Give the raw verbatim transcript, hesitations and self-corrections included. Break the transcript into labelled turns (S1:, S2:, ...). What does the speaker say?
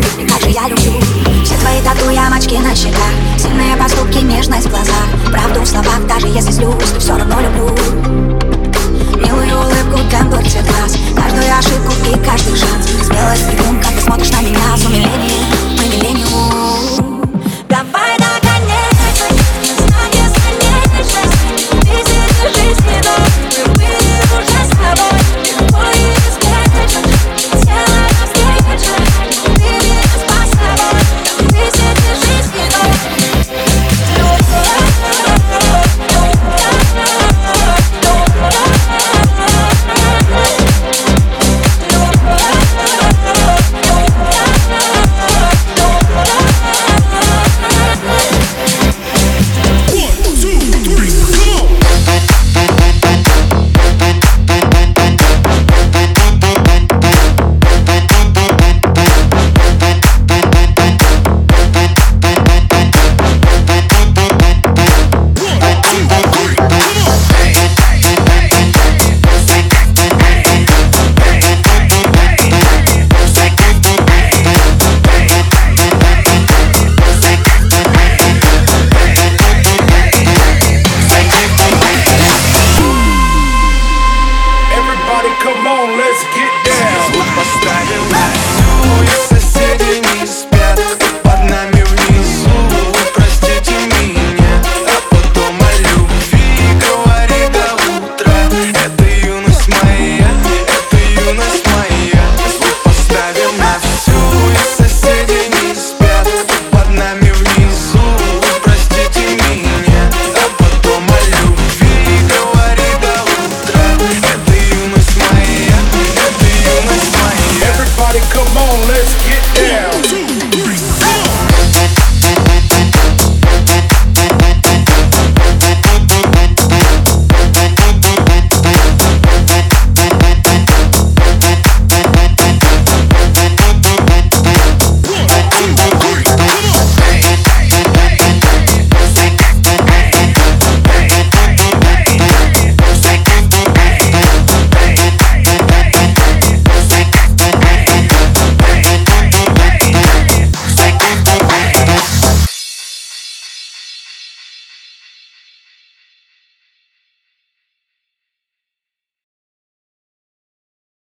S1: и как же я люблю все твои тату-ямочки на щеках, сильные поступки, нежность в глазах, правду в словах, даже если злюсь, все равно люблю. Милую улыбку, тембр, цвет глаз, каждую ошибку и каждый шанс, смелость, придумка, ты смотришь на меня, сумеешь